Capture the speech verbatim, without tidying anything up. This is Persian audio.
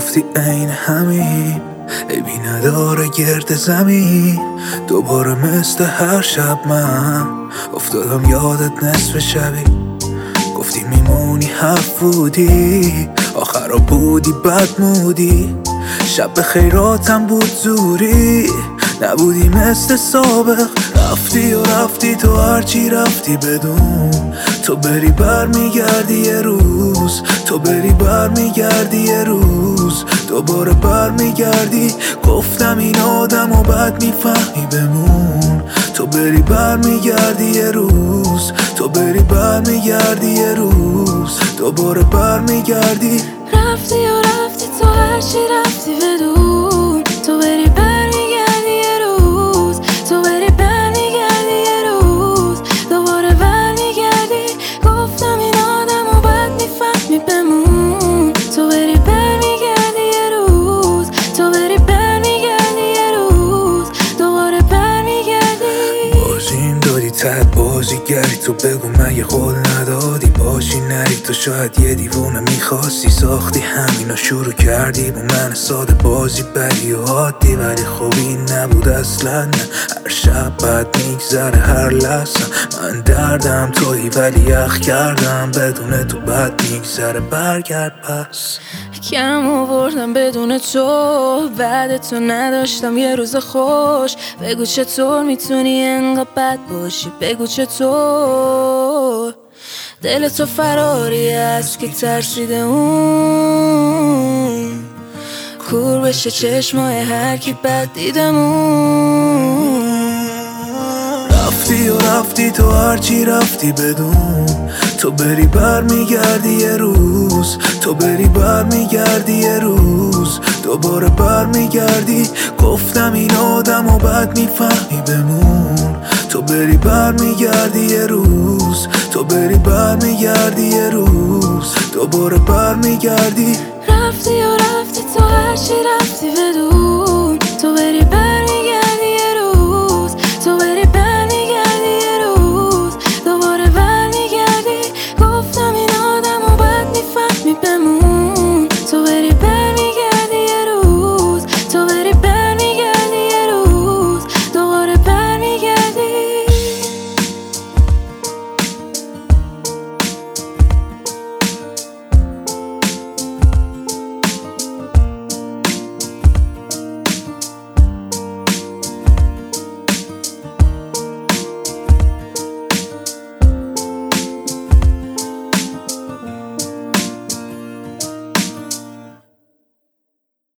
گفتی عین همین عیبی نداره گرد زمین. دوباره مثل هر شب من افتادم یادت نصف شبی. گفتی میمونی حرف بودی، آخرا بودی بدمودی. شب خیراتم بود زوری، نبودی مثل سابق. رفتی و رفتی تو هرچی رفتی بدون تو بری بر میگردی یه روز، تو بری بر میگردی یه روز، دوباره بر میگردی. گفتم این آدم و بد میفهمی بمون، تو بری بر میگردی یه روز، تو بری بر میگردی یه روز، دوباره بر میگردی. رفتی و رفتی تو هرچی رفتی بدون تو بری بر میگردی یه روز، تو بری بر میگردی یه روز، دوباره بر میگردی. گفتم این آدم و بد میفهمی بمون، تو بری بر میگردی یه روز، تو بری بر میگردی یه روز، دوباره بر میگردی. بازیم دادی تحت بازیگری، تو بگو من یه قول ندادی باشی نری. تو شاید یه دیوونه میخواستی ساختی همینو شروع کردی با من ساده بازی بری و عادی. ولی خب این نبود اصلا، نه هر شب بد میگذره هر لحظه. من دردم تویی ولی یخ کردم بدون تو بد میگذره. برگرد پس کم آوردم بدون تو، بعد تو نداشتم یه روز خوش. بگو چطور میتونی انقدر بد باشی، بگو چطور دل تو فراری است که ترسیده اون کور بشه چشمای هر کی بد دیدمون. رفتی و رفتی تو هرچی رفتی بدون تو بری بر میگردی یه روز، تو بری بر میگردی یه روز، دوباره بر میگردی. گفتم این آدم و بد میفهمی بمون، تو بری بر میگردی یه روز، تو بری بر میگردی یه روز، دوباره بر میگردی. رفتی و رفتی تو هرچی رفتی بدون